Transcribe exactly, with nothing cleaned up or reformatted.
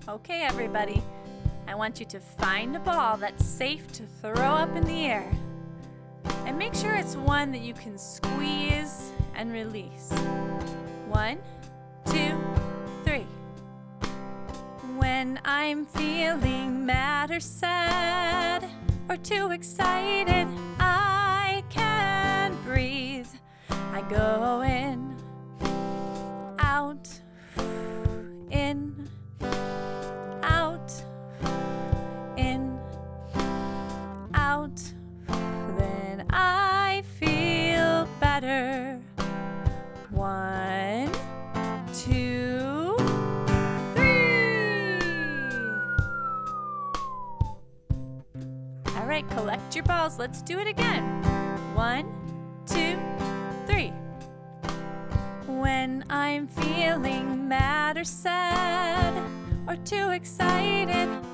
Okay, everybody, I want you to find a ball that's safe to throw up in the air. And make sure it's one that you can squeeze and release. One, two, three. When I'm feeling mad or sad or too excited, I can't breathe. I go in, out, in, out, in, out. Then I feel better. One, two, three. All right, collect your balls. Let's do it again. One, two, three. When I'm feeling mad or sad or too excited,